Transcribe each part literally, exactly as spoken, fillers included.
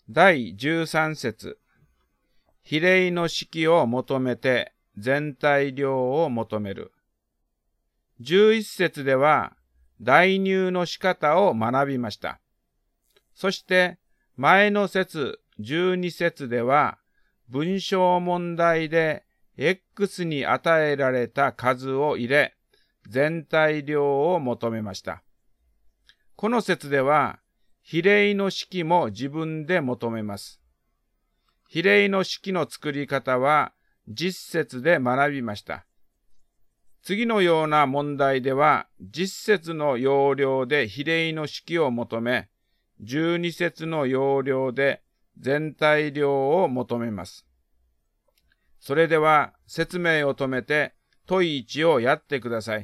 だいじゅうさん節。比例の式を求めて全体量を求める。じゅういっ節では代入の仕方を学びました。そして前の節じゅうに節では文章問題で X に与えられた数を入れ全体量を求めました。この節では比例の式も自分で求めます。比例の式の作り方は実節で学びました。次のような問題では実節の要領で比例の式を求め、じゅうに節の要領で全体量を求めます。それでは説明を止めて問いいちをやってください。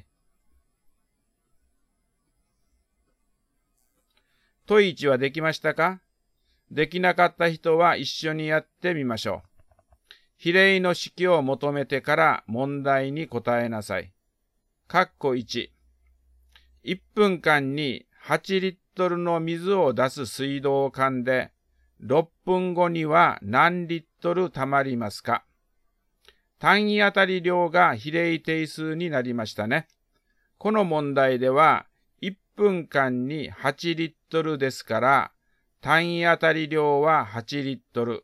問いいちはできましたか？できなかった人は一緒にやってみましょう。比例の式を求めてから問題に答えなさい。括弧いち。いっぷんかんにはちリットルの水を出す水道管でろっぷんごには何リットル溜まりますか？単位あたり量が比例定数になりましたね。この問題ではいっぷんかんにはちリットルですから単位あたり量ははちリットル。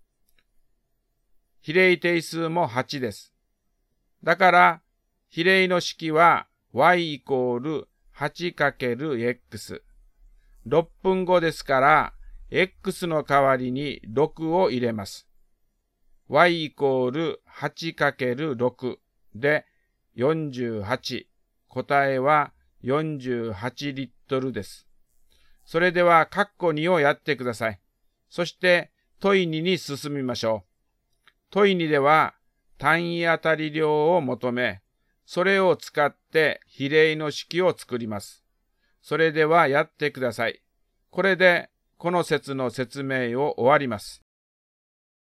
比例定数もはちです。だから比例の式は y イコール はちかけるエックス。ろっぷんごですから x の代わりにろくを入れます。y イコール はちかけるろく でよんじゅうはち。答えはよんじゅうはちリットルです。それでは括弧にをやってください。そして問いにに進みましょう。問いにでは単位あたり量を求め、それを使って比例の式を作ります。それではやってください。これでこの節の説明を終わります。